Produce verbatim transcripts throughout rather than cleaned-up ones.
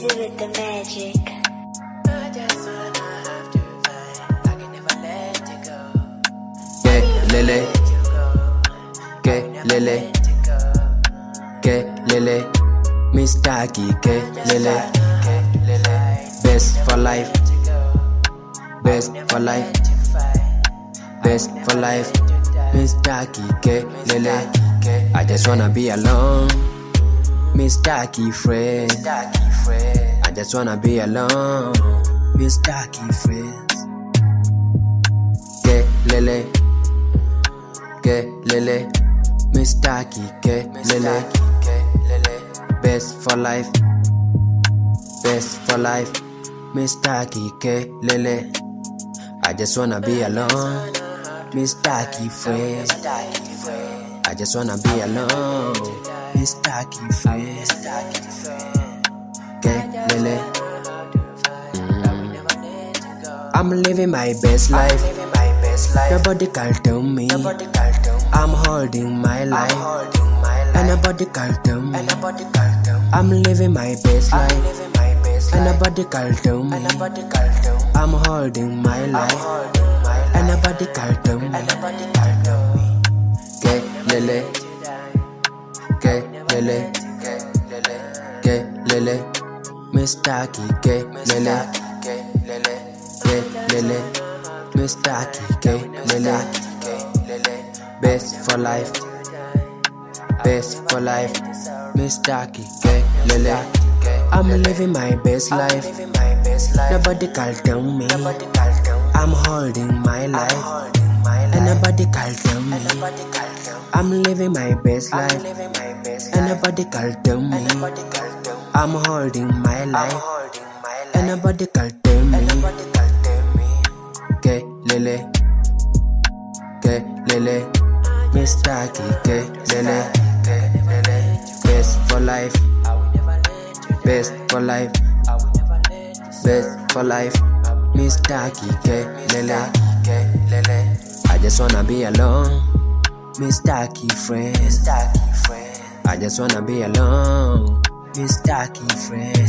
Easy with the magic. I just wanna have to fight. I can never let you go. Get Lele, get Lele, get Lele, Mister Key, get Lele. Best for life, best for life, best for life, Mister Key, get Lele. I just wanna be alone, Mister Key friend. I just wanna be alone, Mister Key friends. Get Lele, get Lele, Mister Key, get Lele. Best for life, best for life, Mister Key, get Lele. I just wanna be alone, Mister Key friend. I just wanna be alone, Mister Key friend. Get Lele. Mm. I'm living my best life. Nobody can tell me. I'm holding my life. And nobody can tell me. I'm living my best life. And nobody can tell me. I'm holding my life. And nobody can tell me. Get Lele, get Lele, get Lele, Mister Key, get Lele, get Lele, Mister Key, get Lele. Best for life, best for life, Mister Key, get Lele. I'm living my best life. Nobody can tell me. I'm holding my life. And nobody can tell me. I'm living my best life. And nobody can tell me. I'm holding my life. And nobody can tell me. Get Lele, get Lele, Mister Key, get Lele. Best for life, best for life, best for life, Mister Key, get Lele. I just wanna be alone, Mister Key friend. I just wanna be alone, Mister Key friend.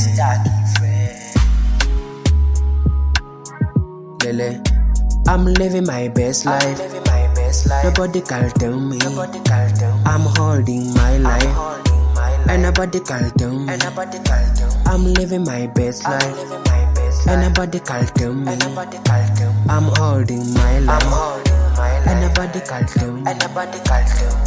Lele, I'm living my best life. Nobody can tell me. I'm holding my life. And nobody can tell me. I'm living my best life. And nobody can tell me. I'm holding my life. And nobody can tell me.